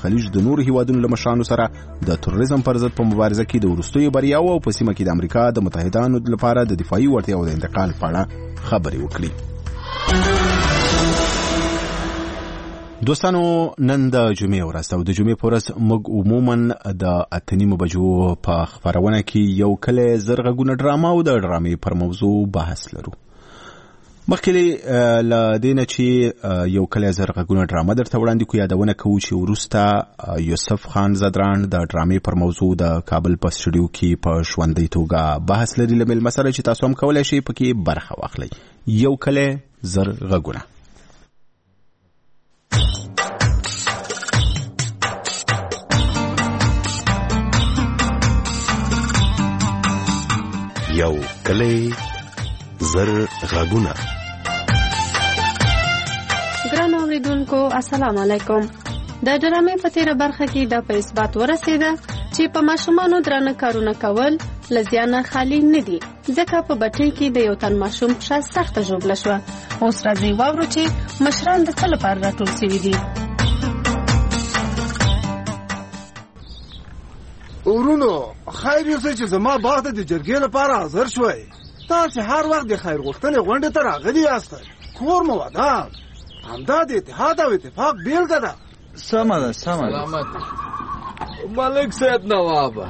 خلیج د نورو هیوادونو له مشرانو سره د تروریزم پر ضد په مبارزه کې د وروستیو بریاوو او په سیمه کې د امریکا د متحدانو لپاره د دفاعي وړتیاو د انتقال په اړه خبرې وکړي. دوستانو، نن د جمعې ورځ او د جمعې په ورځ موږ عموما د 8:30 بجو په خبرونه کې یو کله زرغونه ډراما او د ډرامې پر موضوع بحث لرو. مخکې له دې نه چې یو کله زرغونه ډراما درته وړاندې کوو، یادونه کوو چې وروسته یوسف خان زدران د ډرامې پر موضوع د کابل په سټوډیو کې په ژوندۍ توګه بحث لري له مېلمه سره چې تاسو هم کولی شئ پکې برخه واخلئ. یو کله زرغونه. یو کلی زر غږونه. ګران اوریدونکو، السلام علیکم. د ډرامې په تیره برخه کې دا په اثبات ورسېده چې په ماشومانو درانه کارونه کول له زیانه خالي نه دي، ځکه په بټۍ کې د یو تن ماشوم پښه سخته ژوبله شوه. اوس راځئ واورو چې مشران د څه لپاره راټول سوي دي. ورونو، خیر یوسئ چې زما باغ ته د جرګې لپاره حاضر شوئ. تاسې هر وخت د خیر غوښتنې غونډې ته راغلي یاستئ. کور مو ودان. همدا د اتحاد او اتفاق بیلګه ده. سمه ده. سلامت ملک صاحب نوابه،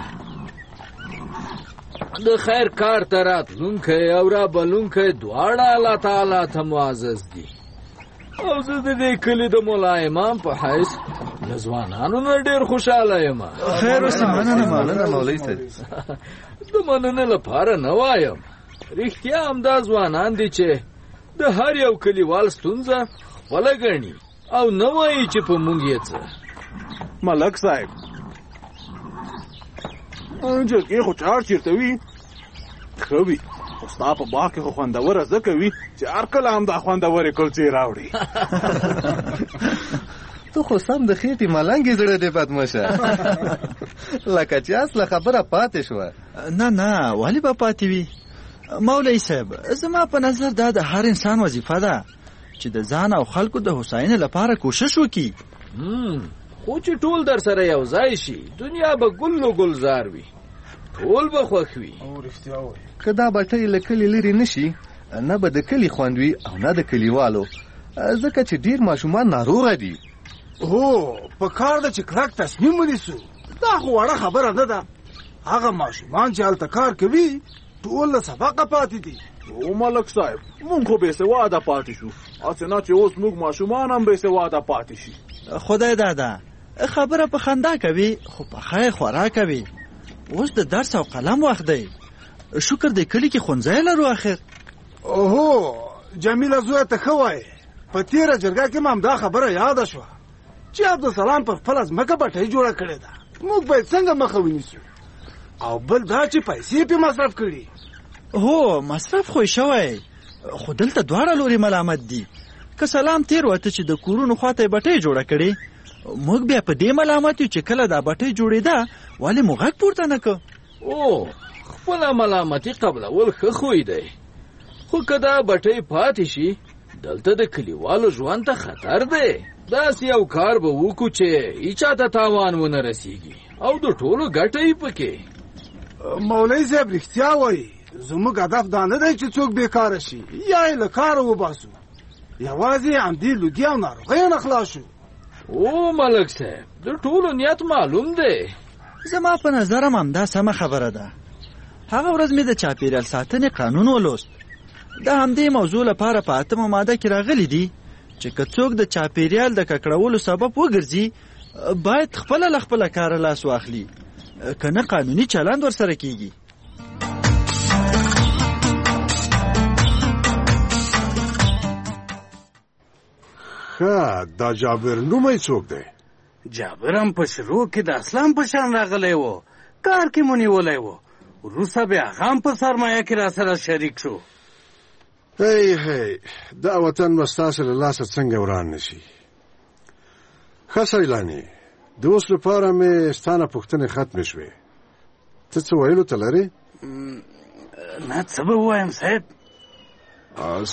د خیر کار ته راتلونکی او را بلونکی دواړه الله تعالی ته معزز دي، او زه د دې کلي د ملا امام په حیث له ځوانانو نه ډېر خوشحاله یم. خیر اوس مننه مولوي صاحب. د مننې لپاره نه وایم، رښتیا همدا ځوانان دي چې د هر یو کلیوال ستونزه خپله ګڼي او نه وایي چې په موږ یې څه. ملک صاحب، جرګې خو چار چېرته وي ښه وي، خو ستا په باغ کې خو خوندوره ځکه وي چې هر کله همدا خوندورې کلچې راوړي. تو خو سم د خېټې ملنګې زړه دې بدمشه، لکه چې اصله خبره پاتې شوه. نه ولې به پاتې وي مولوي صاحب؟ زما په نظر دا د هر انسان وظیفه ده چې د ځان او خلکو د هوساینې لپاره کوشش وکړي. خو چې ټول در سره یو ځای شي، دنیا به ګل و ګلزار وي، ټول به خوښ وي. که دا بټۍ له کلي لرې نه شي، نه به د کلي خوند وي او نه د کلیوالو، ځکه چې ډېر ماشومان ناروغه دي. هو، په کار ده چې کلک تصمیم ونیسو. دا خو وړه خبره نه ده. هغه ماشومان چې هلته کار کوي ټول له سبقه پاتې دي. او ملک صاحب، مونږ خو بې سواده پاتې شو، هسې نه چې اوس موږ ماشومان هم بې سواده پاتې شي. خدای دادا، خبره په خندا کوي خو په خیر خورا کوي. اوس د درس او قلم وخت دی. شکر دی کلی کې ښوونځی لرو اخر. اوهو، جمیله زویه ته ښه وایې. په تېره جرګه کې م همدا خبره یاده شوه چې عبدالسلام په خپله ځمکه بټۍ جوړه کړې ده. موږ باید څنګه مخه ونیسو؟ او بل دا چې پیسې پې مصرف کړي. هو، مصرف خو شوی، خو دلته دواړه لوري ملامت دي. که سلام تیر وته چې د کورونو خواته بټۍ جوړه کړي، موږ بیا په دې ملامت یو چې کله دا بټۍ جوړېده ولې مو غږ پورته نه کړ؟ او خپله ملامتي قبلول ښه خوی دی، خو که دا بټۍ پاتې شي دلته د کلیوالو ژوند ته خطر دی. داسې یو کار به وکړو چې هیچا ته تاوان ونه رسیږي او د ټولو ګټه یې پکې. مولوي صاحب رښتیا وایي. زموږ هدف دا نه دی چې څوک بیکاره شي یا یې له کاره وباسو، یوازې همدې لودي او ناروغیو نه خلاص شو. او ملک صاحب، د ټولو نیت معلوم دی. زما په نظر هم همدا سمه خبره ده. هغه ورځ مې د چاپېریال ساتنې قانون ولوست. د همدې موضوع لپاره په 8مه ماده کې راغلی دي چې که څوک د چاپېریال د ککړولو سبب وګرځي باید خپله له خپله کاره لاس واخلي، که نه قانوني چلند ورسره کیږي. ښه، دا جابر نومی څوک دی؟ جابر هم په شروع کې د اسلام په شان راغلی و، کار کې مو نیولی و، وروسته بیا هغه هم په سرمایه کې را سره شریک شو. هی دا وطن به ستاسې له لاسه څنګه وران نه شي. ښه سیلاني، د اوس لپاره مې ستا نه پوښتنې ختمې شوې. ته څه ویلو ته لرې؟ نه، څه به ووایم صاحب؟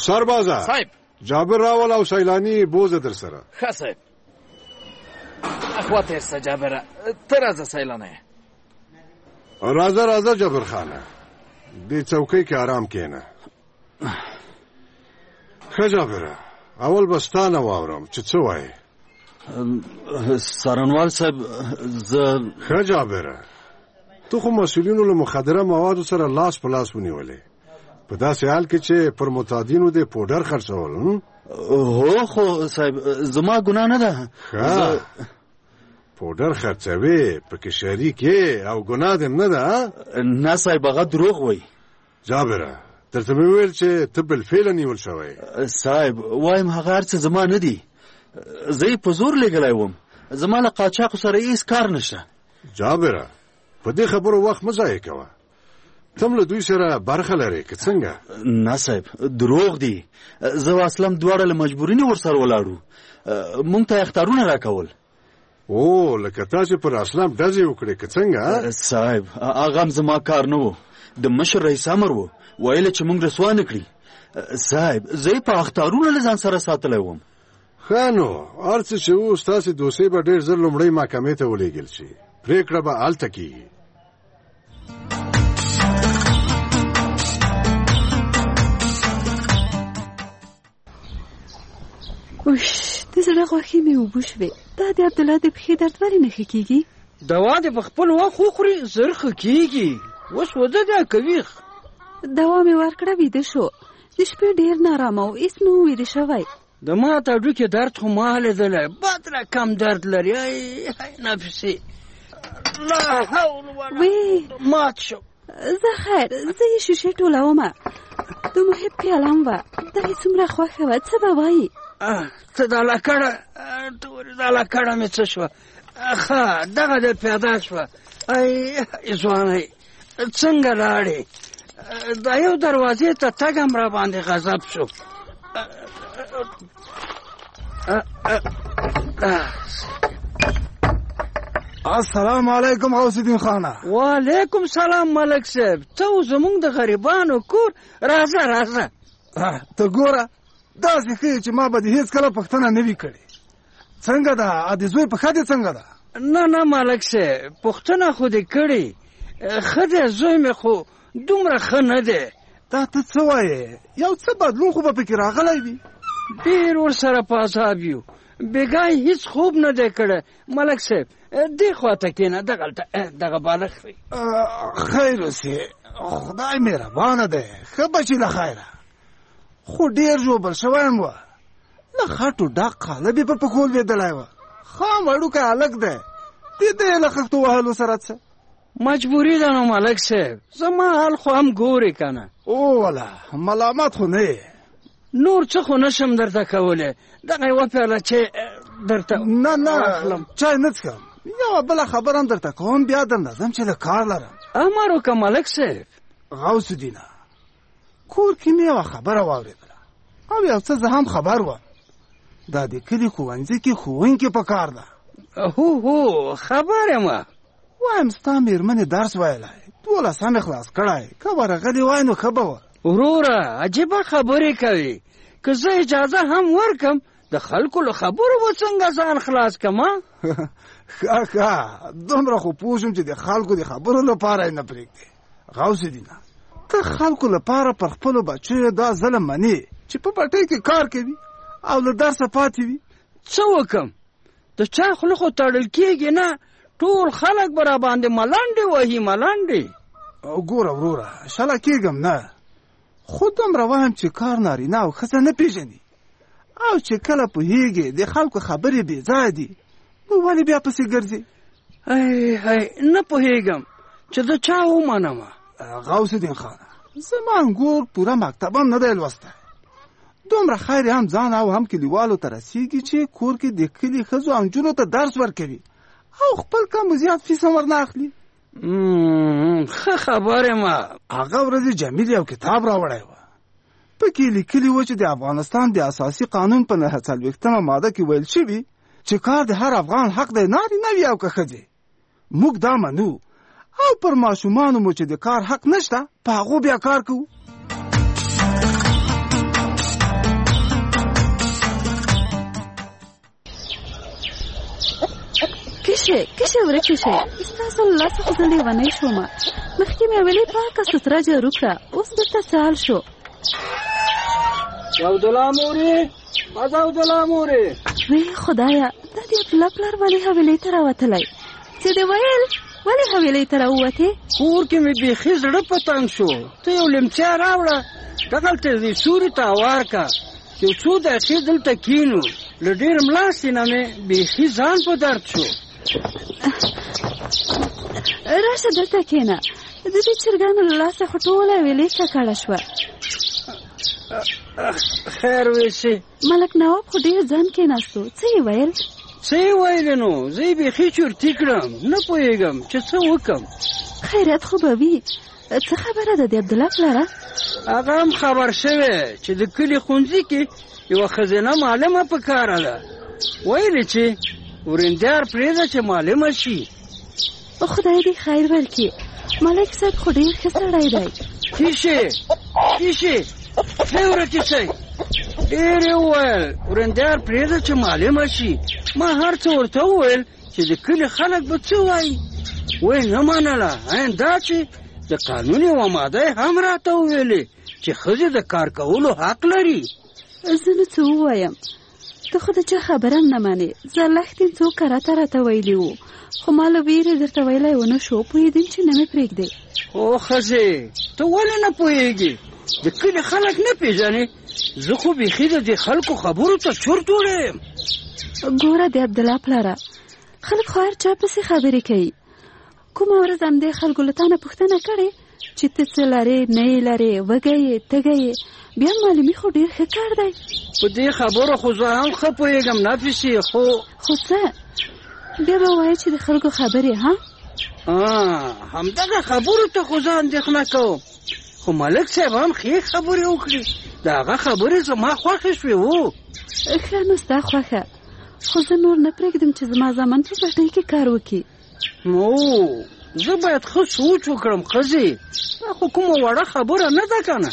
سربازه صاحب، جابر راول او سیلاني بوزه در سره. ښه صاحب. اخواته ارسه جابره ته راځه سیلانه راځه راځه جابر خانه دې څوکۍ کې آرام کېنه ښه جابره اول به ستا نه واورم چې څه وایې څارنوال صاحب زه ښه جابره تو خو مسؤلینو له مخدره موادو سره لاس په لاس ونیولې په داسې حال کې چې پر متادینو د پوډر خرڅول هو خو صاحب زما ګناه نه ده ښه پوډر خرڅوي پکې شریک یې او ګناه دې نه ده نه صاحب هغه دروغ وایي جابره درته مې ویل چې ته بالفعل نیول شوی صاحب وایم هغه هر څه زما نه دي زه یې په زور لېږلی وم زما له قاچاقو سره هېڅ کار نشته جابره په دې خبرو وخت مه ضایع کوه ته هم له دوی سره برخه لرې که څنګه نه صاحب دروغ دي زه او اسلم دواړه له مجبورینې ورسره ولاړو موږ ته یې اختارونه راکول او لکه تا چې پر اسلام ډزې وکړې که څنګه صاحب هغه هم زما کار نه و د مشر رئیس امر و ویله چې موږ رسوا نه کړي صاحب زه یې په اختارونه له ځان سره ساتلی وم ښه نو هر څه چې و ستاسې دوسیې به ډېر ژر لومړۍ محکمې ته ولېږل شي پرېکړه به هلته کېږي د زړه غوښې مې اوبه شوې دا د عبدالله د پښې درد ولې نه ښه کېږي دوا دې په خپل وخت وخوري زر ښه کېږي اوس وده دا کوي دوا مې ورکړه ویده شو د شپې ډېر نارامه و هېڅ نه و ویده شوی د ماته هډوکې درد خو ما لیدلی بد رقم درد لري نفسي لا حول ولا مات شو زه خیر زه یې شیشې ټولومه د محب پیاله هم وه دا یې څومره خوښه وه څه به وایي ته دا لکړه تورې دا لکړه مې څه شوه ښه دغه دې پیدا شوه ځوانۍ څنګه لاړې دا یو دروازې ته تګ هم را باندې غضب شو السلام علیکم غوث الدین خانه وعلیکم سلام ملک صاحب ته زمونږ د غریبانو کور راځه راځه ته ګوره داسې ښیي چې ما به دې هېڅ کله پوښتنه نه وي کړې څنګه ده د زوی پښه دې څنګه ده نه نه ملک صاحب پوښتنه خو دې کړې ښه دی زوی مې خو دومره ښه نه دی دا ته څه وایې یو څه بدلون خو به پکې راغلی وي ډېر ورسره په عذاب یو بېګا یې هېڅ خوب نه دی کړی ملک صاحب دې خواته کښېنه دغلته دغه بالښت وي خیر اوسې خدای مهربانه دی ښه بچي له خیره خو ډېر ژوبل شوی یم وه له خټو ډک قالب یې پر پښو لوېدلی وه خام وړوکی هلک دی د ده یې له خښتو وهلو سره څه مجبوري ده نو ملک صاحب زما حال خو هم ګورې که نه اوله ملامت خو نه نور څه خو نشم درته کولی دغه یوه پیاله چای درته نه نه چای نه څښم یوه بله خبره هم درته کوم بیا درنه ځم چې له کار لرم امر وکړه ملک صاحب غوث الدینه کور کې مې یوه خبره واورېدله او یو څه زه هم خبر وم دا د کلي ښوونځي کې ښوونکې په کار ده هو خبر یم وایم ستا مېرمنې درس ویلی 12 یې خلاص کړی که ورغلې وای نو ښه به وه وروره عجیبه خبرې کوي که زه اجازه هم ورکم د خلکو له خبرو به څنګه ځان خلاص کم ښه دومره خو پوه شوم چې د خلکو د خبرو لپاره یې نه پرېږدې غوث الدینه ته خلکو لپاره پر خپلو بچیو دا ظلم منې چې په پټۍ کې کار کوي او له درسه پاتې وي څه وکم د چا خوله خو تړل کېږي نه ټول خلک به را باندې ملنډې وهي ملنډې ګوره وروره شله کېږم نه خو دومره وایم چې کار نارینه او ښځه نه پېژني او چې کله پوهېږي د خلکو خبرې بې ځایه دي نو ولې بیا پسې ګرځې نه پوهېږم چې د چا ومنم غوث الدین خانه زما انګور پوره مکتب هم نه دی لوستی دومره خیر هم ځان او هم کلیوالو ته رسېږي چې کور کې د کلي ښځو او نجونو ته درس ورکوي او خپل کم زیات فیس هم ورنه اخلي ښه خبر یم هغه ورځې جمیل یو کتاب راوړی و پکې لیکلي و چې د افغانستان د اساسي قانون په 49مه ماده کې ویل شوي چې کار د هر افغان حق دی نارینه وي او که ښځې موږ دا منو او پر ماشومانو مو چې د کار حق نشته په هغو بیا کار کوو کشه ورکې شئ. ستاسو له لاسه خو زه لیونۍ شومه. مخکې مې ویلې پاکه ستره جارو کړه، اوس درته سهال شو. عبدالله مورې، بس عبدالله مورې. وی خدایا، دا د عبدالله پلار ولې حویلۍ ته راوتلی؟ څه دې ویل؟ ولې حویلۍ ته راووتې؟ کور کې مې بیخي زړه په تنګ شو. ته یو لیمڅی راوړه، دغلته دې سوري ته هوار که. یو څو دقیقې دلته کښېنو. له ډېر ملاستې نه مې بیخي ځان په درد شو. راشه دلته کښېنه. د دې چرګانو له لاسه خو ټوله حویلۍ ککړه شوه. خیر ویسې. ملک نواب خو ډېر ځان کېناستو. څه یې ویل؟ څه یې ویلې نو؟ زه یې بیخي چورتي کړم، نه پوهېږم چې څه وکړم. خیرات خو به وي. څه خبره ده د عبدالله پلاره؟ هغه هم خبر شوی چې د کلي ښوونځي کې یوه ښځینه معلمه په کاره ده. ویلې چې ورندیار پرېږده چې معلمه شي. خدای دې خیر ورکړي. ملک صاحب خو ډېر ښه سړی دی. کیشې دی ورکې شئ. ډېر یې وویل ورندیار پرېږده چې معلمه شي. ما هر څه ورته وویل چې د کلي خلک به څه وایي. وی نه منله. دا چې د قانون یوه ماده هم راته وویلې چې ښځې د کار کولو حق لري. زه نو څه ووایم؟ ته خو د چا خبره نه منې. زرلښتین څو کرته راته ویلي وو، خو ما له ویرې درته ویلی ونه شو. پوهېدم چې نه مې پرېږدې. او ښځې ته ولې نه پوهېږې؟ د کلي خلک نه پېژنې؟ زه خو بیخي د دې خلکو خبرو ته چورت وړی یم. ګوره د عبدالله پلاره، خلک خو هر چا پسې خبرې کوي. کومه ورځ همدې خلکو له تا نه پوښتنه کړې چې ته څه لرې نه یې لرې، وږی یې تږی یې؟ بیا معلومي خو ډېر ښه کار دی. په دې خبرو خو زه هم ښه پوهېږم نفسي. خو څه بیا به وایې چې د خلکو خبرې؟ همدغه خبرو ته خو زه اندېښنه کوم. خو ملک صاحب هم ښې خبرې وکړي. د هغه خبرې زما خوښې شوې وو. ښه نو ستا خوښه، خو زه نور نه پرېږدم چې زما زامن په بټۍ کې کار وکړي. نو زه باید ښه سوچ وکړم ښځې. دا خو کومه وړه خبره نه ده که نه.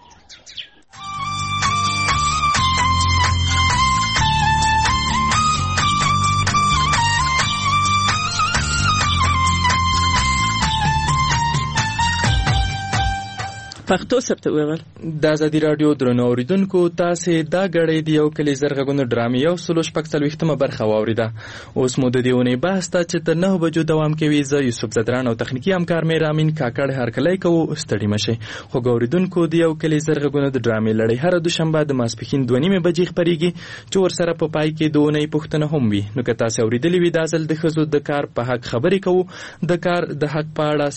پښتو ثبت ویل. د ازادي رادیو درنو اوریدونکو، تاسو دا غړې دی یو کلی زرغونو ډرامې یو سلو شپږ څلوېښتمه برخه واوریده. اوس مو د دې ونې بحث ته چې تر 9 بجو دوام کوي. زه یوسف زدران او تخنیکی همکار مې رامین کاکړ هرکلی کوو. ستړي مشئ. خو اوریدونکو، د یو کلی زرغونو د ډرامې لړۍ هر دوشنبه د ماسپښین 2:30 بجې خپرېږي چې ورسره په پای کې د ونې پوښتنه هم وي. نو که تاسو اوریدلې وي د ځل د ښځو د کار په حق خبرې کوو. د کار د حق په اړه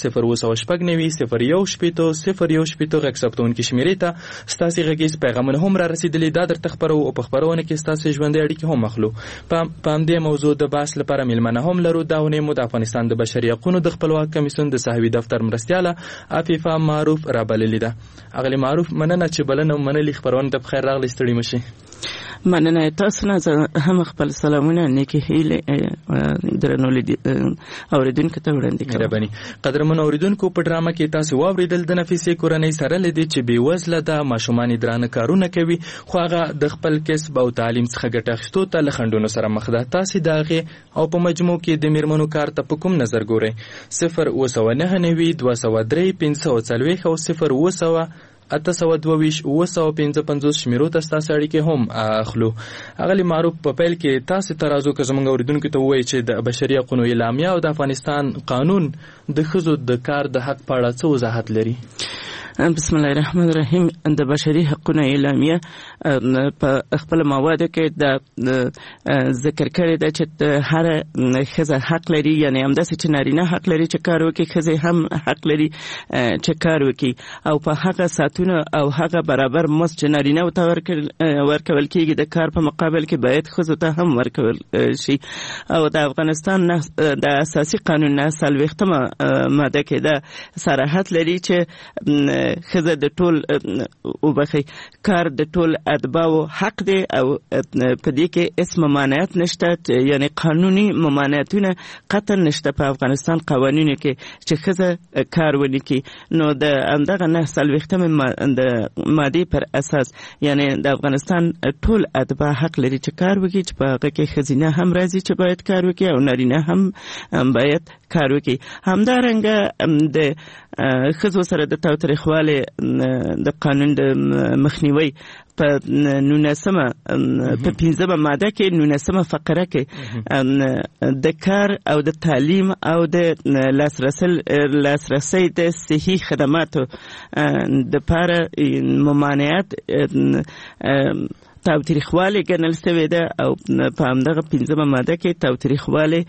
0299001 غږ ثبتونکي شمیرې ته ستاسو غږیز پیغامونه هم را رسیدلي. دا درته خبرو او په خبرونه کې ستاسو ژوندۍ اړیکې هم اخلو. په همدې موضوع د بحث لپاره میلمانه هم لرو. دا ونې مو د افغانستان د بشري حقوقو د خپلواک کمیسیون د صحوي دفتر مرستیاله عفیفه معروف را بللې ده. اغلی معروف، مننه چې بلنه منلې. خبرونه ته بخیر راغلی. ستړي مشئ. مننه تاسو نه. هم خپل سلامونه نیکی هیله درنو اوریدونکو ته وړاندې کوم. مهرباني. قدرمن اوریدونکو، په ډرامه کې تاسو واوریدل د نفیسې کورنۍ سره لدی چې بې وزله ده، ماشومان درانه کارونه کوي، خو هغه د خپل کسب او تعلیم څخه ګټه اخیستو ته له خنډونو سره مخ ده. تاسو د هغې او په مجموع کې د میرمنو کار ته په کوم نظر ګورئ؟ 029923540 او 0802822 شمیرو ته ستاسو اړیکې هم اخلو. اغلی معروف، په پیل کې تاسو ترازو که زموږ اوریدونکو ته ووایي چې د بشري حقوقو اعلامیه او د افغانستان قانون د ښځو د کار د حق په اړه څه وضاحت لري؟ بسم الله الرحمن الرحیم. د بشري حقوقو اعلامیه په خپل موادو کې د ذکر کړی ده چې هر ښځه حق لري، یعنی همداسې چې نارینه حق لري چې کار وکړي، ښځې هم حق لري چې کار وکړي، او په هغه ساعتونو او هغه برابر مزد چې نارینه‌و ته ورکول کېږي د کار په مقابل کې باید ښځو ته هم ورکول شي. او د افغانستان د اساسي قانون 40مه ماده کې دا صراحت لري چې ښځه د ټول وبخي کار د ټول اتباعو حق دی او په دې کې هیڅ ممانعت نشته، یعنی قانوني ممانعتونه قطعا نشته په افغانستان قوانینو کې چې ښځه کار ونه کړي. نو د همدغه 49 د مادې پر اساس یعنی د افغانستان ټول اتباع حق لري چې کار وکړي، چې په هغه کې ښځینه هم راځي چې باید کار وکړي او نارینه هم باید کار وکړي. همدارنګه د ښځو سره د تاوتریخوالي د قانون د مخنیوي په 19 په 15 ماده کې 19 فقره کې د کار او د تعلیم او د لاسرسي د صحي خدماتو د لپاره ممانعت تاوتریخوالی ګڼل شوی ده او په همدغه 15 ماده کې تاوتریخوالی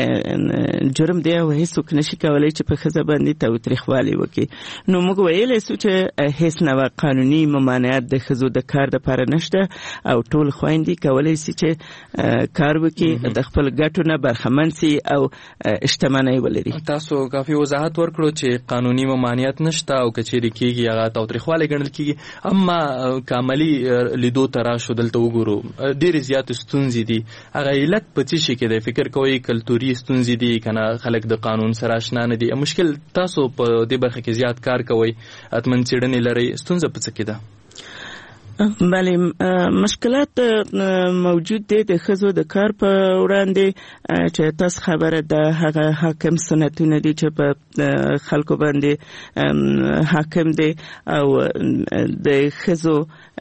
جرم دی او هیڅوک نشي کولی چې په ښځه باندې تاوتریخوالی وکړي. نو موږ ویلی سو چې هیڅ نوع قانوني ممانعت د ښځو د کار دپاره نشته او ټول خویندې کولی سي چې کار وکړي، د خپل ګټو نه برخمن سي او شتمنۍ ولري. تاسو کافي وضاحت ورکړو چې قانوني ممانعت نشته او که چیرې کېږي هغه تاوتریخوالی ګڼل کېږي، اما که عملي لیدو ته راشو دلته وګورو ډېرې زیاتې ستونزې دي. هغه علت په څه شي کې دی؟ فکر کوئ کلتوري ستونزې دي که نه خلک د قانون سره اشنا نه دي؟ مشکل تاسو په دې برخه کې زیات کار کوئ، حتمن څېړنې لرئ، ستونزه په څه کې ده؟ بله مشکلات موجود دي د ښځو د کار په وړاندې چې تاسو خبره ده. هغه حاکم سنتونه دي چې په خلکو باندې حاکم دي او د ښځو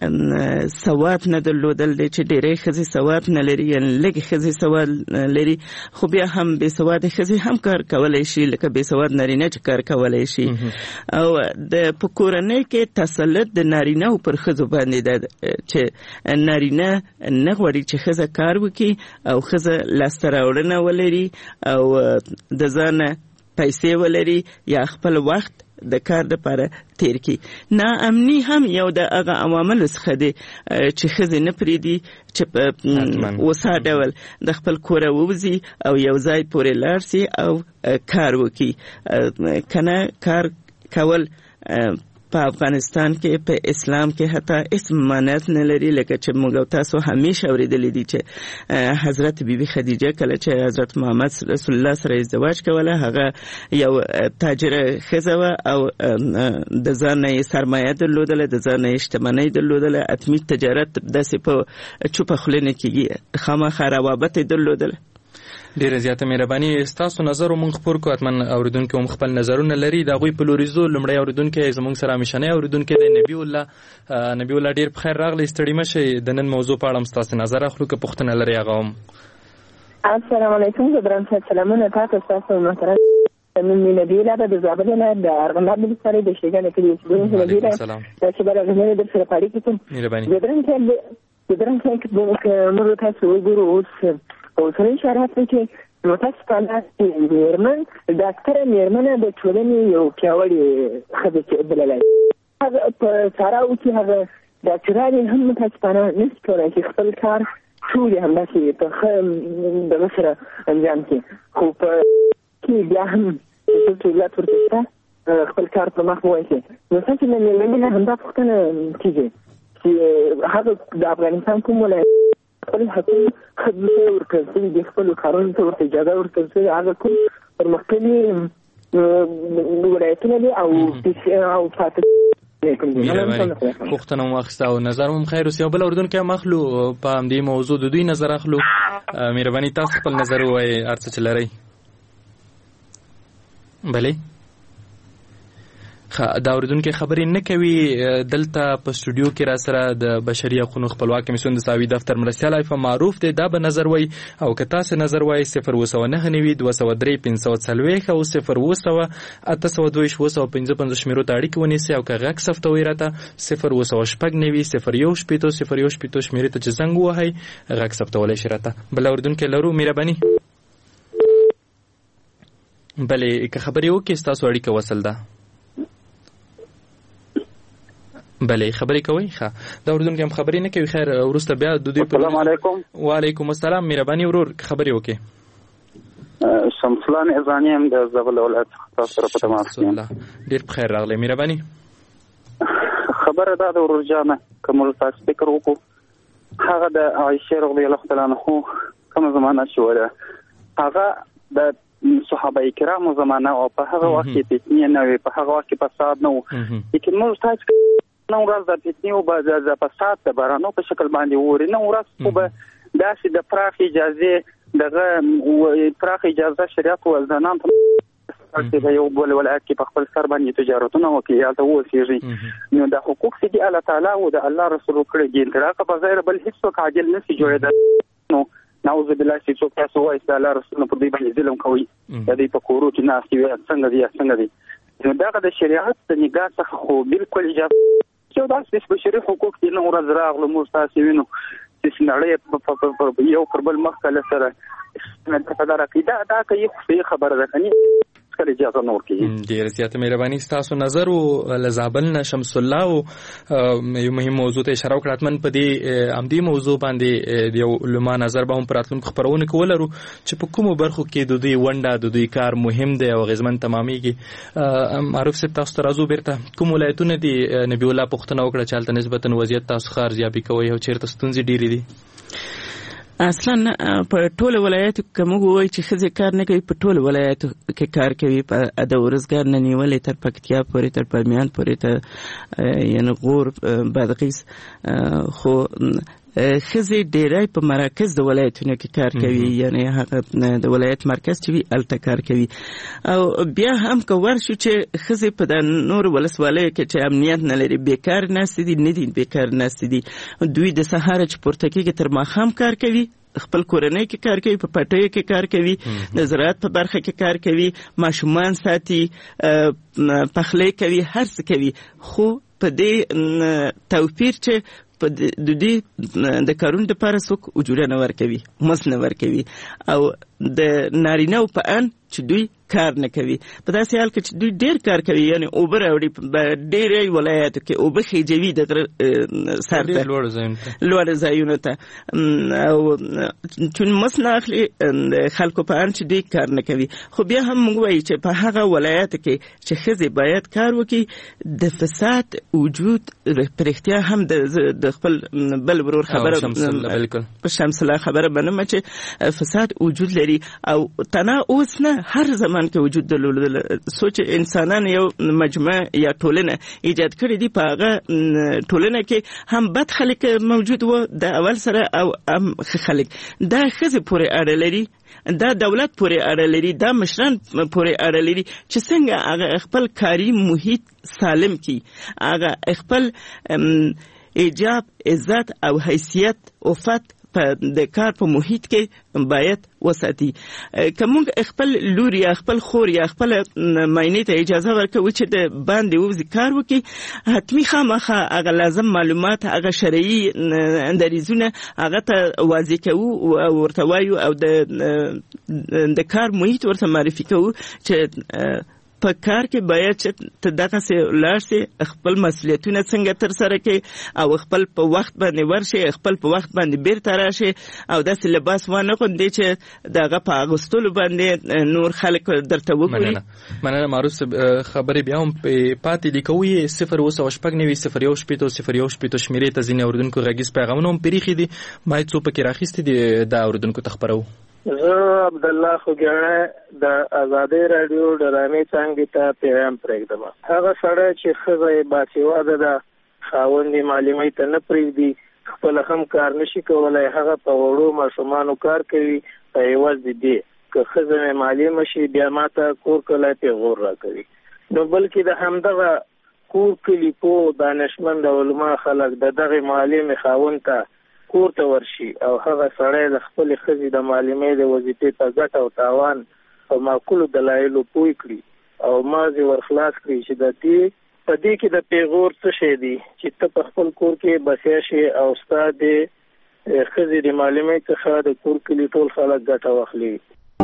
سواد نه درلودل دي چې ډېرې ښځې سواد نه لري، یعنې لږې ښځې سواد لري، خو بیا هم بې سواده ښځې هم کار کولی شي لکه بې سواد نارینه چې کار کولی شي. او په کورنۍ کې تسلط د نارینه‌و پر ښځو باندې ده چې نارینه نه غواړي چې ښځه کار وکړي او ښځه لاسته راوړنه ولري او د ځانه پیسې ولري یا خپل وخت د کار لپاره تیر کړي. ناامني هم یو د هغه عواملو څخه دی چې ښځې نه پرېږدي چې په وسع ډول د خپل کوره ووځي او یو ځای پورې لاړ سي او کار وکړي. که نه کار کول په افغانستان کې په اسلام کې حتی هیڅ ممانعت نه لري، لکه چې موږ تاسو همیشه اورېدلی دي چې حضرت بیبي خدیجه کله چې حضرت محمد رسول الله سره ازدواج کوله هغه یو تاجره ښځه وه او د ځان نه یې سرمایه درلودله، د ځان نه یې شتمنۍ درلودله، حتمي تجارت داسې په چوپه خوله نه کېږي، خامخا روابط یې درلودله. ډیره زیاته مهرباني. ستاسو نظر مونږ خپور کو، اتمن اوریدونکو هم خپل نظرونه لري د هغوی په لوریزو. لومړی اوریدونکی زموږ سره همیشنی اوریدونکی دی نبی الله. نبی الله ډیر بخیر راغلی، ستړي مشئ. د نن موضوع په اړه هم ستاسو نظر اخلو که پوښتنه لرئ هغه هم. السلام علیکم، زه درنښت سلامونه تاسو ستاسو محترم من نبی الله د زابل نه د ارغنداب ولسوالۍ د شیګانې کلي اوسېدونکی نبی الله دا چې به راغلی در سره پاړې کړم. زه درنښت موږ تاسو وګورو اوس اوسنی شرایط کې نو تاسو په لاس کې مېرمن ډاکټره مېرمنه د ټولنې یو پیاوړې ښځه چې بللی هغه په ساراو کې هغه ډاکټران هم متاسفانه نشي کولی چې خپل کار ټول همداسې په ښه دغه سره انجام کړي، خو په کې بیا هم سهولت ورته شته خپل کار پر مخ وویسي. نو تاسو له مېرمنې نه همدا پوښتنه کېږي چې هغه د افغانستان کوم ولایت خپل حقوق ښځو ته ورکړل شوي دي، خپلو کارونو ته ورته اجازه ورکړل شوې، هغه کوم پرمختللي ولایتونه دي او پاته پوښتنه مو اخیسته او نظر مو خیر اوسي. او بل اردونکی هم اخلو په همدې موضوع د دوی نظر اخلو. مهرباني تاسو خپل نظر ووایئ هر څه چې لرئ. بلې دا اوریدونکي خبرې نه کوي. دلته په سټوډیو کې را سره د بشري حقوقو خپلواک کمیسیون د ساوي دفتر مرستیال عفا معروف دی. دا به نظر وای او که تاسو نظر وای 0199203 540 او 0208825 شمیرو ته اړیکه ونیسئ او که غږ ثبتوئ راته 01990 شمیرې ته چې زنګ ووهئ غږ ثبتولی شئ راته. بل اوریدونکی لرو مهرباني. بلې که خبرې وکړئ ستاسو اړیکه وصل ده. بله خبرې کوي. ښه دا اوریدونکی هم خبرې نه کوي. خیر وروسته بیا د دوی السلام علیکم. وعلیکم السلام. مهرباني ورور خبرې وکړئ. شمس الله نعزاني هم د زابل ولایت تاسو سره په تماس یم. ډېر بخیر راغلی. مهرباني. خبره دا د ورور جانه کوم تاسو فکر وکړو هغه د عائشه رضی الله تعالی عنها کوم زمانہ چې وره هغه د صحابه کرامو زمانہ او په هغه وخت کې فتنې نه وي په هغه وخت کې فساد نه و لیکن موږ تاسو نو ورځ د فتنې او د فساد د بارانو په شکل باندې ووري نو ورځ خو به داسې د پراخ اجازه دغه پراخ اجازه شریعت او ځانان چې یو بل ولایت کې په خپل سر باندې تجارتونه وکړي یا ته وسیږي نو د حقوق دي الله تعالی او د الله رسول کړي دي ترغه په ظاهر بل هیڅ څوک عادل نشي جوړېدل نو نعوذ بالله چې څوک تاسو وایي چې الله رسول په دې باندې ظلم کوي د دې په کورو کې ناس وي څنګه دي نو دا د شریعت د نگاه څخه خو بالکل اجازه چې دا د بشري حقوق دي نو ورځ راغلو موږ تاسو وینو چې نړۍ یو پر بل مخ کله سره په دا راکې دا کوي خبره ده کني کله اجازه نور کیږي ډیر زیاته مهرباني تاسو نظر او لزابل شمس الله او یو مهم موضوع ته اشاره وکړه من په دې عمدي موضوع باندې یو لمه نظر به هم پراتلونکو خبرونه کولرو چې په کومو برخو کې د دوی ونډه د دوی کار مهم دی او غزمن تمامېږي معروف صاحب تاسو ترازو بیرته کوم ولایتونه دي نبی الله پښتنه وکړه چې حالت نسبتا وضعیت تاسو خارجيابي کوي او چیرته ستونزې ډېری دي اصلا په ټول ولایتو کې موږ وایو چې ښځې کار نه کوي په ټول ولایتو کې کار کوي په د ورزګار نه نیولې تر پکتیا پورې تر بامیان پورې ته یعنی غور بادغیس خو ښځې ډېری په مراکز د ولایتونو کې کار کوي یعنی هغه د ولایت مرکز چې وي هلته کار کوي او بیا هم که ورشو چې ښځې په د نورو ولسوالیو کې چې امنیت نه لري بیکار ناستې دي نه دي بیکار ناستې دي دوی د سهاره چې پورته کېږي تر ماښام کار کوي خپل کورنۍ کې کار کوي په پټیو کې کار کوي د زراعت په برخه کې کار کوي ماشومان ساتي پخلی کوي هر څه کوي خو په دې توپیر چې په د دې د کارونو لپاره څوک اجوره نه ورکوي مزد نه ورکوي او د نارینه‌و په ان چې دوی کار نه کوي په داسې حال کې چې دوی ډېر کار کوي یعنی اوبه راوړي په ډېرې ولایاتو کې اوبه خېجوي د غره سر ته لوړ ځایونو ته او چون مزد نه اخلي خلکو په ان چې دوی کار نه کوي خو بیا هم موږ وایو چې په هغه ولایاتو کې چې ښځې باید کار وکړي د فساد وجود په رښتیا هم د خپل بل ورور خبره په شمس الله خبره منم چې فساد وجود لري او تنه اوس نه هر زمان کې وجود درلود سوچ انسانان یو مجموعه یا ټولنه ایجاد کړې دي په هغه ټولنه کې هم بد خلک موجود و د اول سره او هم خلک دا ښځې پورې اړه لري دا دولت پورې اړه لري دا مشران پورې اړه لري چې څنګه هغه خپل کاری محیط سالم کی هغه خپل ایجاب عزت او حیثیت افت په د کار په محیط کې باید وساتي کوم خپل لور یا خپل خور یا خپل ماینې ته اجازه ورکوي چې د باندې وځي کار وکړي حتمی خامخا هغه لازم معلومات هغه شرعي دریزونه هغه ته واضح کوو او ورته وایو او د کار محیط ورته معرفي کوو چې په کار کې باید چې ته دغه څه لاړ شي خپل مسؤلیتونه څنګه تر سره کړي او خپل په وخت باندې ورشي خپل په وخت باندې بیرته راشي او داسې لباس وانه غوندي چې دغه په اغوستلو باندې نور خلک درته وګوري مننه معروف خبرې بیا هم پاتې لیکوي 0 شمیرې ته ځینې اردوونکو غږیز پیغامونه هم پریخي دي ما څو پکې راخیستي دي دا اردوونکو ته خبرو زه عبدالله خوګیاڼی د ازادۍ راډیو ډرامې څانګې ته پیغام پرېږدم هغه سړی چې ښځه باسواده ده خاوند یې معلمۍ ته نه پرېږدي خپله هم کار نشي کولی هغه په وړو ماشومانو کار کوي په عوض د دې که ښځه مې معلمه شي بیا ماته کور کلی پیغور راکوي نو بلکې د همدغه کور کلي پوه دانشمند علما خلک د دغې معلمې خاوند ته کور ته ورشي او هغه سړی د خپلې ښځې د معلمۍ د وظیفې په ګټه او تاوان په معقولو دلایلو پوه کړي او مازې ورخلاص کړي چې د دې په دې کې د پیغور څه شی دی چې ته په خپل کور کې بسیا شي او ستا د ښځې د معلمۍ څخه د کور کلي ټول خلک ګټه واخلي.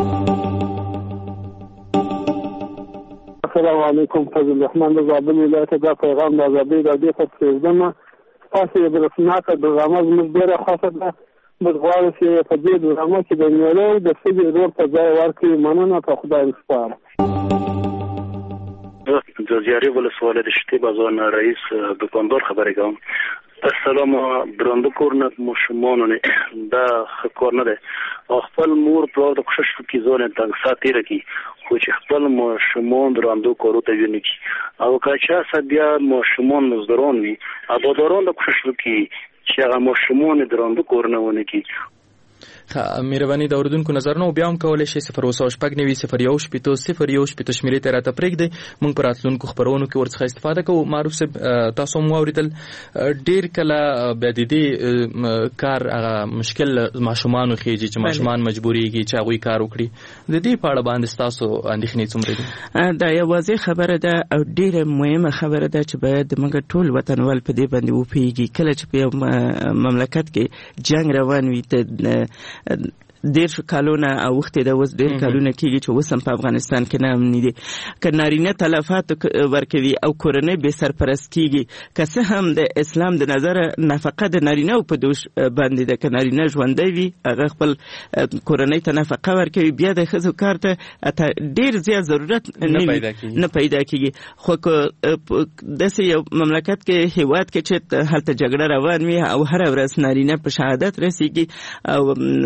السلام علیکم فضل الرحمن د زابل ولایت دا پیغام د ازادۍ راډیو ته پرېږدم تاسو د رسناکه ډرامه زموږ ډېره خوښه ده موږ غواړو چې په دې ډرامه کې د میړه د ښځې رول ته ځای ورکړي مننه په خدای سپارم. د زیارې ولسوالۍ د شتي بازار نه رئیس دکاندار خبرې کوم. السلام درنده کورنه ماشومان نه دا کار نه ده. خپل مور پلار د کوشش وکړي ځان ته ساتي رکی خو چې خپل ماشومان درنده کارو ته ویني او که چا بیا ماشومان مزدوران وي اباداران د کوشش وکړي چې هغه ماشومان درنده کورنه ونه کی. مهرباني د اوردونکو نظرونه بیا هم کولای شي 02990 شمیرې ته راته پرېږدئ. موږ په راتلونکو خبرونو کې ورڅخه استفاده کوو. معروف صاحب تاسو هم واورېدل ډېر کله بیا د دې کار هغه مشکل ماشومانو خېږي چې ماشومان مجبورېږي چې هغوی کار وکړي. د دې په اړه باندې ستاسو اندېښنې څومره دي؟ دا یو واضح خبره ده او ډېره مهمه خبره ده چې باید موږ ټول وطنوال په دې باندې وپوهېږي. کله چې په یو مملکت کې جنګ روان وي ډېر کالونه اوښتې ده، اوس ډېر کالونه کېږي چې اوس هم په افغانستان کې نه امني دي. که نارینه تلفات ورکوي او کورنۍ بې سرپرست کېږي، که څه هم د اسلام د نظره نفقه د نارینهو په دوش باندې ده، که نارینه ژوندی وي هغه خپل کورنۍ ته نفقه ورکوي، بیا د ښځو کار ته ډېر زیات ضرورت نه پیدا کېږي. خو که داسې یو مملکت کې هېواد کې چې هلته جګړه روان وي او هره ورځ نارینه په شهادت رسېږي او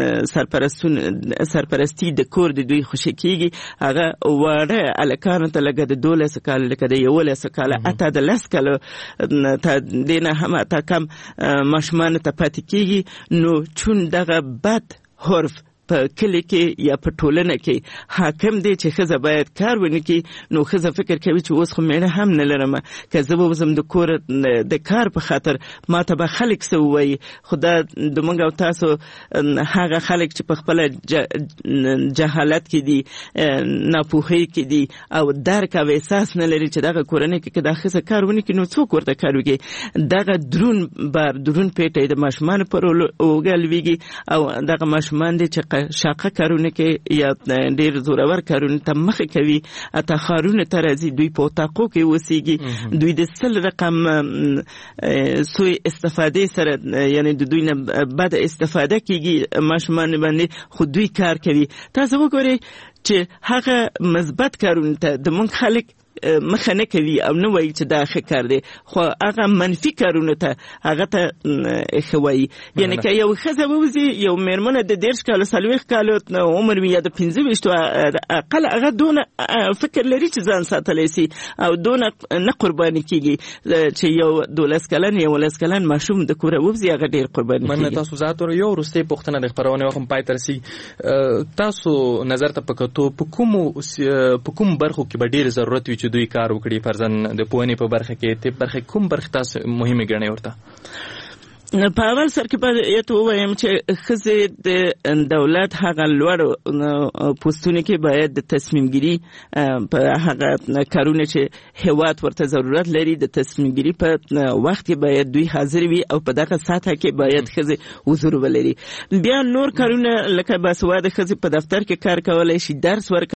سرپرستی د کور د دوی خوشي کېږي، هغه واړه هلکانو ته لکه د 12 کاله لکه د 11 کاله حتی د 10 کاله دې نه هم حتی کم ماشومانو ته پاتې کېږي. نو چون دغه بد حرف په کلی کې یا په ټولنه کې حاکم دی چې ښځه باید کار ونه کړي، نو ښځه فکر کوي چې اوس خو مېړه هم نه لرم، که زه به وځم د کور د کار په خاطر ما ته به خلک څه ووایي. خو دا د موږ او تاسو هغه خلک چې په خپله جهالت کې دي، ناپوهۍ کې دي او درک او احساس نه لري چې دغه کورنۍ کې که دا ښځه کار ونه کړي نو څوک ورته کار وکړي. دغه درون پیټی د ماشومانو پر اوږه لویږي او دغه ماشومان دي چې شاقه کارونه کې یا ډېر زورور کارونه ته مخه کوي، اته ښارونو ته راځي، دوی په اتاقو کې اوسېږي، دوی د 100 رقم سوء استفادې سره یعنی د دوی نه بد استفاده کېږي ماشومان باندې، خو دوی کار کوي. تاسو وګورئ چې هغه مثبت کارونه ته د موږ خلک مخه نه کوي او نه وایي چې دا ښه کار دی، خو هغه منفي کارونه ته هغه ته ښه وایي. یعنې که یو ښځه ووځي، یو مېرمنه د 30 کالو 40 کالو عمر وي یا د 25 اقل، هغه دونه فکر لري چې ځان ساتلی سي او دونه نه قرباني کېږي چې یو 12 کلن 11 کلن ماشوم د کوره ووځي، هغه ډېر قرباني کېږي. مننه. تاسو زه یو وروستۍ پوښتنه د خپرونې وخت پای ته رسي. تاسو نظر ته په کتو په کوم برخو کې به ډېر ضرورت وي چې دوی کار وکړي؟ فرضاً د پوهنې په برخه کې، طب برخه کې کوم برخه تاسو مهمه ګڼئ ورته؟ په اول سر کې باید ووایم چې ښځې د دولت هغه لوړو پوستونو کې باید د تصمیم ګیري په هغه کارونه چې هېواد ورته ضرورت لري د تصمیم ګیري په وخت کې باید دوی حاضر وي او په دغه سطحه کې باید ښځې حضور ولري. بیا نور کارونه لکه باسواده ښځې په دفتر کې کار کولی شي، درس